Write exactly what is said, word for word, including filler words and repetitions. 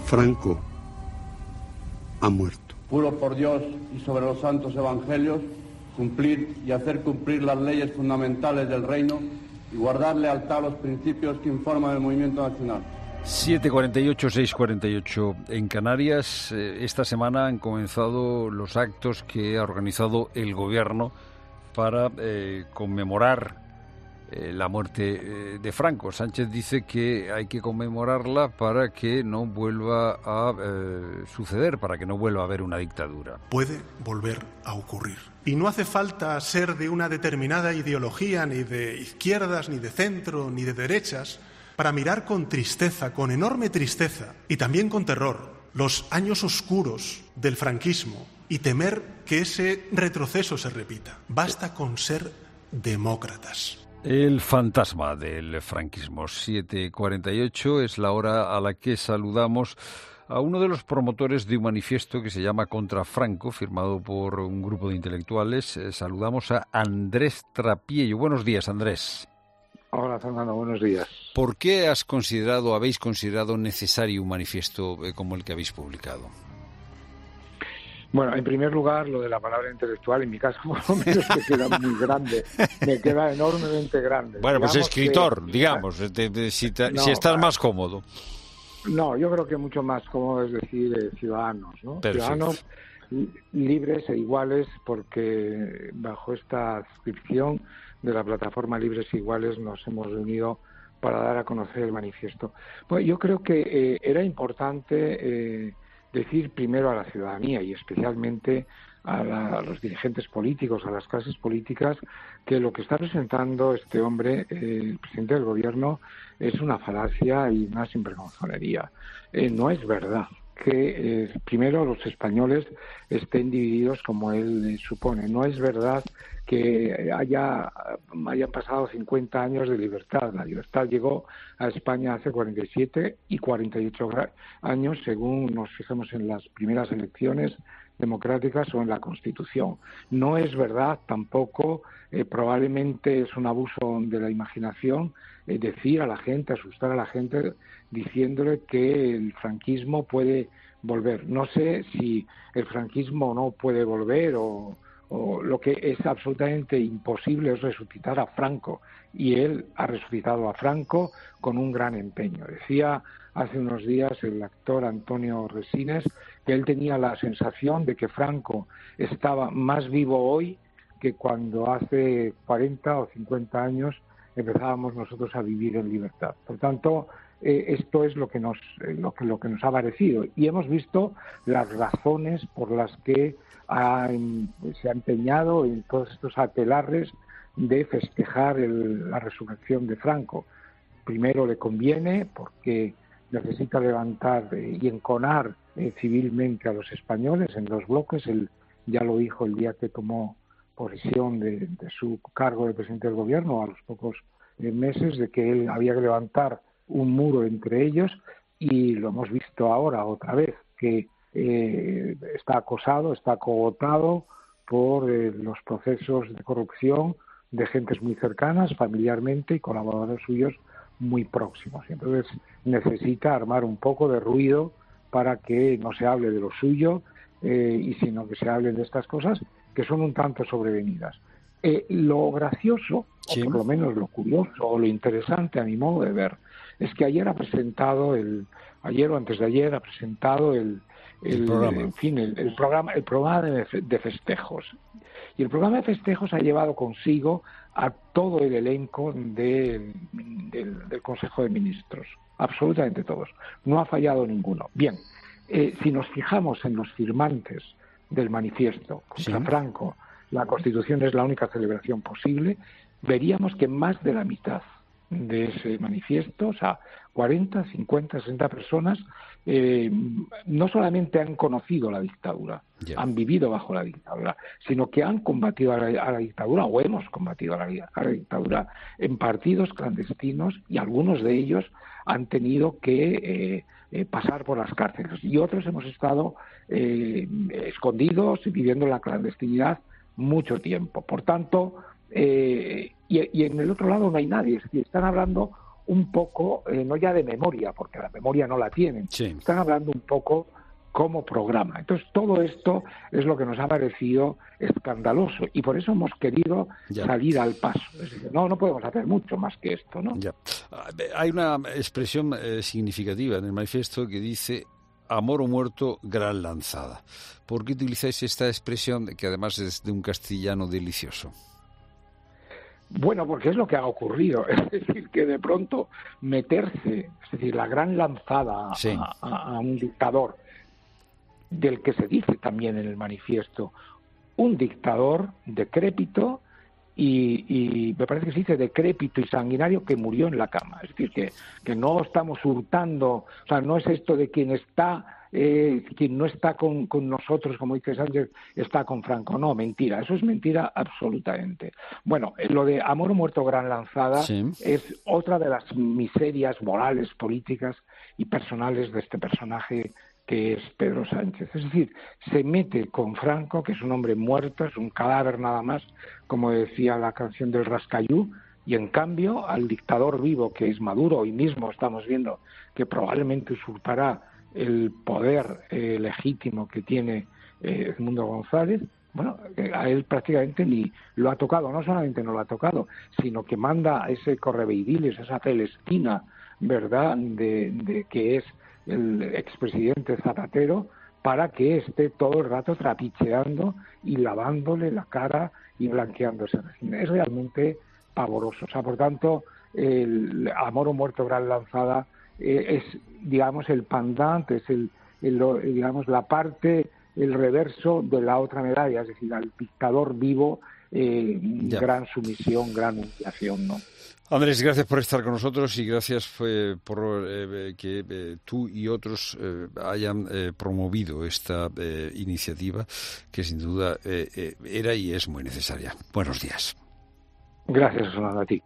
Franco ha muerto. Juro por Dios y sobre los santos evangelios cumplir y hacer cumplir las leyes fundamentales del reino y guardar lealtad a los principios que informan el movimiento nacional. siete cuarenta y ocho, seis cuarenta y ocho en Canarias. Esta semana han comenzado los actos que ha organizado el gobierno para eh, conmemorar eh, la muerte eh, de Franco. Sánchez dice que hay que conmemorarla para que no vuelva a eh, suceder, para que no vuelva a haber una dictadura. Puede volver a ocurrir. Y no hace falta ser de una determinada ideología, ni de izquierdas, ni de centro, ni de derechas, para mirar con tristeza, con enorme tristeza y también con terror, los años oscuros del franquismo y temer que ese retroceso se repita. Basta con ser demócratas. El fantasma del franquismo. siete cuarenta y ocho es la hora a la que saludamos a uno de los promotores de un manifiesto que se llama Contra Franco, firmado por un grupo de intelectuales. Eh, saludamos a Andrés Trapiello. Buenos días, Andrés. Hola, Fernando, buenos días. ¿Por qué has considerado, habéis considerado necesario un manifiesto eh, como el que habéis publicado? Bueno, en primer lugar, lo de la palabra intelectual, en mi caso, por lo menos, me queda muy grande, me queda enormemente grande. Bueno, pues digamos escritor, que, digamos, de, de, si, te, no, si estás más cómodo. No, yo creo que mucho más cómodo es decir eh, ciudadanos, ¿no? Perfecto. Ciudadanos libres e iguales, porque bajo esta adscripción de la plataforma Libres e Iguales nos hemos reunido para dar a conocer el manifiesto. Bueno, yo creo que eh, era importante eh, decir primero a la ciudadanía y especialmente a, la, a los dirigentes políticos, a las clases políticas, que lo que está presentando este hombre, eh, el presidente del gobierno, es una falacia y una sinvergonzonería. Eh, no es verdad que eh, primero los españoles estén divididos como él eh, supone. No es verdad que haya hayan pasado cincuenta años de libertad. La libertad llegó a España hace cuarenta y siete y cuarenta y ocho años, según nos fijemos en las primeras elecciones democráticas o en la Constitución. No es verdad tampoco, eh, probablemente es un abuso de la imaginación, eh, decir a la gente, asustar a la gente diciéndole que el franquismo puede volver. No sé si el franquismo no puede volver o, o lo que es absolutamente imposible es resucitar a Franco, y él ha resucitado a Franco con un gran empeño. Decía hace unos días el actor Antonio Resines que él tenía la sensación de que Franco estaba más vivo hoy que cuando hace cuarenta o cincuenta años empezábamos nosotros a vivir en libertad. Por tanto, eh, esto es lo que nos eh, lo que lo que nos ha parecido, y hemos visto las razones por las que ha, se ha empeñado en todos estos aquelarres de festejar el, la resurrección de Franco. Primero le conviene porque necesita levantar eh, y enconar eh, civilmente a los españoles en los bloques. Él ya lo dijo el día que tomó posesión de, de su cargo de presidente del gobierno, a los pocos eh, meses, de que él había que levantar un muro entre ellos, y lo hemos visto ahora otra vez, que eh, está acosado, está acogotado por eh, los procesos de corrupción de gentes muy cercanas, familiarmente, y colaboradores suyos muy próximos. Y entonces necesita armar un poco de ruido para que no se hable de lo suyo, eh, y sino que se hable de estas cosas que son un tanto sobrevenidas. Eh, lo gracioso, sí, o por lo menos lo curioso o lo interesante a mi modo de ver, es que ayer ha presentado el, ayer o antes de ayer ha presentado el, el, el programa, en fin, el, el programa, el programa de, de festejos. Y el programa de festejos ha llevado consigo a todo el elenco de, del, del Consejo de Ministros, absolutamente todos. No ha fallado ninguno. Bien, eh, si nos fijamos en los firmantes del manifiesto contra sí. Franco, la Constitución es la única celebración posible, veríamos que más de la mitad de ese manifiesto, o sea, cuarenta, cincuenta, sesenta personas, eh, no solamente han conocido la dictadura, yeah. han vivido bajo la dictadura, sino que han combatido a la, a la dictadura, o hemos combatido a la, a la dictadura en partidos clandestinos, y algunos de ellos han tenido que eh, eh, pasar por las cárceles, y otros hemos estado eh, escondidos y viviendo en la clandestinidad mucho tiempo. Por tanto, eh, y, y en el otro lado no hay nadie, es decir, están hablando un poco, eh, no ya de memoria, porque la memoria no la tienen, sí. están hablando un poco como programa. Entonces, todo esto es lo que nos ha parecido escandaloso y por eso hemos querido ya. salir al paso. Es decir, no, no podemos hacer mucho más que esto, ¿no? Ya. Hay una expresión eh, significativa en el manifiesto que dice amor o muerto, gran lanzada. ¿Por qué utilizáis esta expresión que además es de un castellano delicioso? Bueno, porque es lo que ha ocurrido, es decir, que de pronto meterse, es decir, la gran lanzada sí. a, a, a un dictador, del que se dice también en el manifiesto, un dictador decrépito y, y me parece que se dice decrépito y sanguinario que murió en la cama. Es decir, que, que no estamos hurtando, o sea, no es esto de quien está, eh, quien no está con, con nosotros, como dice Sánchez, está con Franco. No, mentira, eso es mentira absolutamente. Bueno, lo de amor o muerto, gran lanzada sí. es otra de las miserias morales, políticas y personales de este personaje que es Pedro Sánchez. Es decir, se mete con Franco, que es un hombre muerto, es un cadáver nada más, como decía la canción del Rascayú, y en cambio al dictador vivo, que es Maduro, hoy mismo estamos viendo que probablemente usurpará el poder eh, legítimo que tiene eh, Edmundo González, bueno, a él prácticamente ni lo ha tocado, no solamente no lo ha tocado, sino que manda ese correveidiles, esa Celestina, ¿verdad?, de, de que es el expresidente Zapatero, para que esté todo el rato trapicheando y lavándole la cara y blanqueándose. Es realmente pavoroso. O sea, por tanto, el amor o muerto, gran lanzada eh, es, digamos, el pendant, es el, el, digamos, la parte, el reverso de la otra medalla, es decir, al dictador vivo, eh, gran sumisión, gran humillación, ¿no? Andrés, gracias por estar con nosotros y gracias eh, por eh, que eh, tú y otros eh, hayan eh, promovido esta eh, iniciativa que sin duda eh, eh, era y es muy necesaria. Buenos días. Gracias, Fernando, a ti.